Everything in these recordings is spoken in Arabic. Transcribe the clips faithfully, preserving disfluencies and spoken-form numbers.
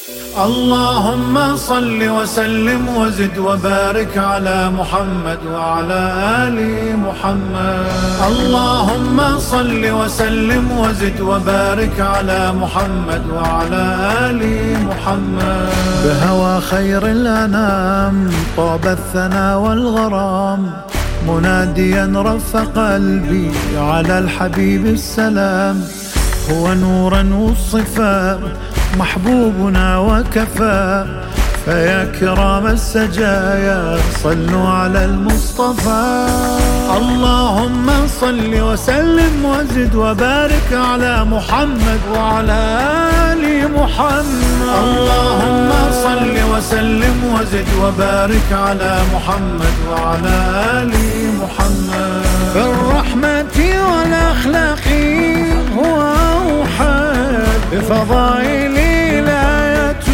اللهم صل وسلم وزد وبارك على محمد وعلى آل محمد. اللهم صل وسلم وزد وبارك على محمد وعلى آل محمد. بهوى خير الأنام طاب الثنا والغرام، مناديا رف قلبي على الحبيب السلام. هو نورا والصفاء محبوبنا وكفى، فيا كرام السجايا صلوا على المصطفى. اللهم صل وسلم وزد وبارك على محمد وعلى آل محمد. اللهم صل وسلم وزد وبارك على محمد وعلى آل محمد. في الرحمة والأخلاق هو أوحد، بفضائل الآيات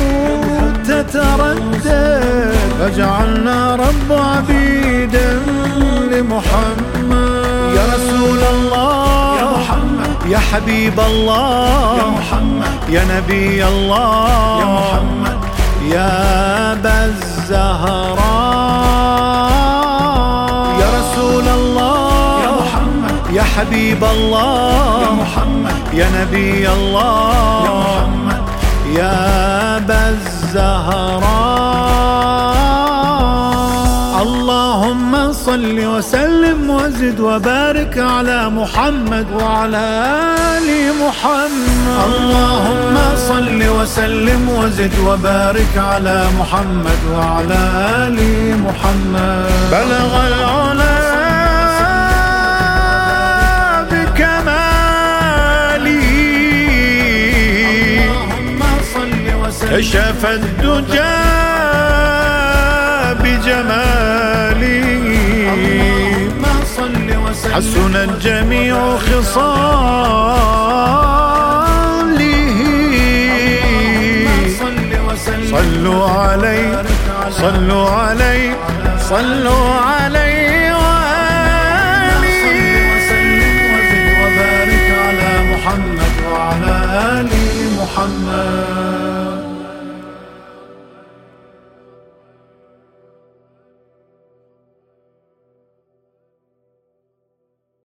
تتردد، فجعلنا رب عبيدا لمحمد. يا رسول الله يا محمد، يا حبيب الله يا محمد، يا نبي الله يا محمد، يا أبا الزهراء. يا رسول الله يا محمد، يا حبيب الله يا محمد، يا نبي الله يا محمد، يا أبا الزهراء. اللهم صل وسلم وزد وبارك على محمد وعلى آل محمد. اللهم صل وسلم وزد وبارك على محمد وعلى آل محمد. بلغ العلا كشف الدجى بجماله، حسنت جميع خصاله. صلوا عليه صلوا عليه صلوا عليه وآله. وبارك على محمد وعلى آل محمد.